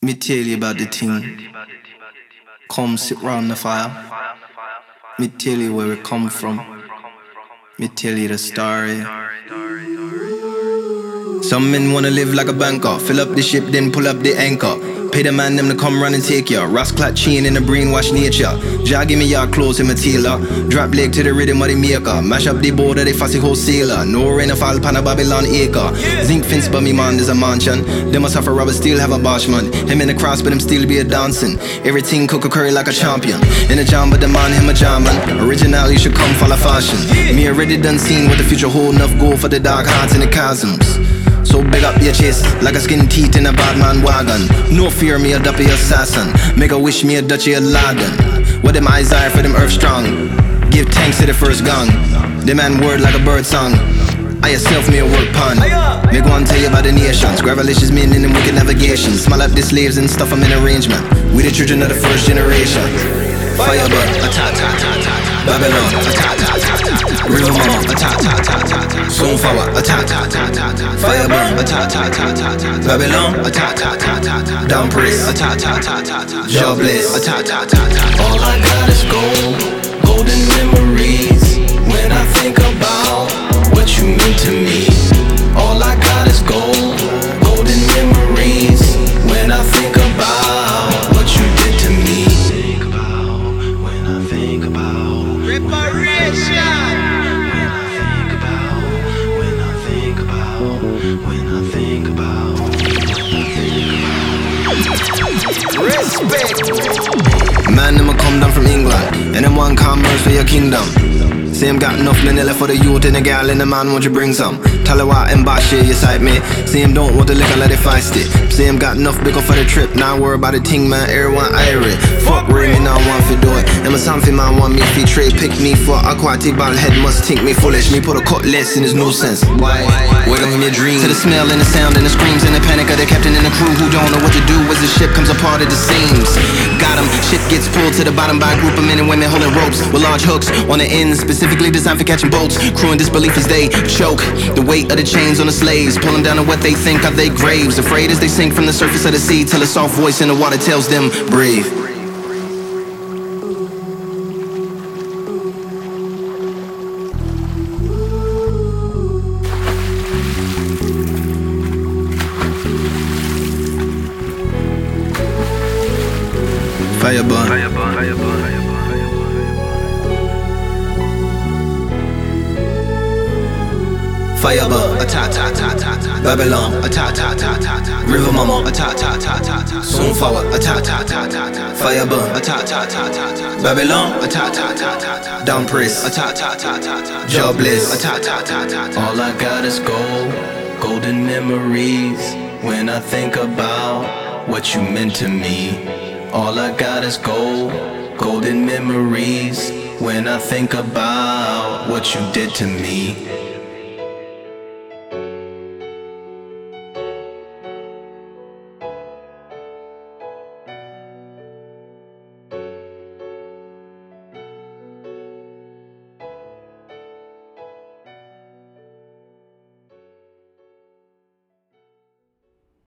Me tell you about the thing. Come sit round the fire. Me tell you where we come from. Me tell you the story. Some men wanna live like a banker. Fill up the ship, then pull up the anchor. Pay the man them to come run and take ya. Rasclat chain in the brainwash nature. Jah give me your clothes in my tailor. Drop leg to the rhythm of the maker. Mash up the border, they fussy wholesaler. No rain or fall pan a Babylon acre. Zinc fence but me man is a mansion. Them must have a rubber still have a bashman. Him in the cross but him still be a dancing. Everything cook a curry like a champion. In a jam but the man him a jamman. Original you should come follow fashion. Me already done seen what the future hold. Enough go for the dark hearts and the chasms. So big up your chest, like a skin teeth in a bad man wagon. No fear me a duppy assassin. Make a wish me a duchy a laden. What them eyes are for them earth strong. Give thanks to the first gong. The man word like a bird song. I yourself me a work pun. Me go and tell you about the nations. Gravelicious men in them wicked navigation. Smell up the slaves and stuff them in arrangement. We the children of the first generation. Firebird, a ta ta ta ta. Babylon, a ta ta ta ta. River Mama, a ta ta ta ta. Sunflower, a ta ta ta ta. Firebird, a ta ta ta ta. Babylon, a ta ta ta ta. Down Praise, a ta ta ta ta. Jobless, a ta ta ta ta. All I got is gold, golden memories. When I think about what you mean to me, all I got is gold, golden memories. When I think about what you did to me. Think about when I think about reparation. When I think about respect. Man, them a come down from England, and them one commerce for your kingdom. Same got enough vanilla for the youth and the gal and the man, won't you bring some? Talawa and Bashi, you sight me. Same don't want the liquor, let it feisty. Same got enough bigger for the trip. Now worry about the ting, man, everyone irie. Fuck ring me, now want to do it. And my something man want me if he trade. Pick me for aquatic ball head, must think me foolish. Me put a cutlass in his nuisance. Why? Wake up in your dreams. To the smell and the sound and the screams and the panic of the captain and the crew who don't know what to do as the ship comes apart at the seams. Got him, shit gets pulled to the bottom by a group of men and women holding ropes with large hooks on the ends, specifically designed for catching boats. Crew in disbelief as they choke the weight of the chains on the slaves, pulling down to what they think are their graves. Afraid as they sink from the surface of the sea, till a soft voice in the water tells them, breathe. Firebird. Firebird, a ta ta ta ta ta. Babylon, a ta ta ta ta ta. River Mama, a ta ta ta ta ta. Sunflower, a ta ta ta ta ta. Firebird, a ta ta ta ta ta. Babylon, a ta ta ta ta ta. Down Praise, a ta ta ta ta ta. Jobless, a ta ta ta ta ta. all I got is gold, golden memories. When I think about what you meant to me, all I got is gold, golden memories. When I think about what you did to me.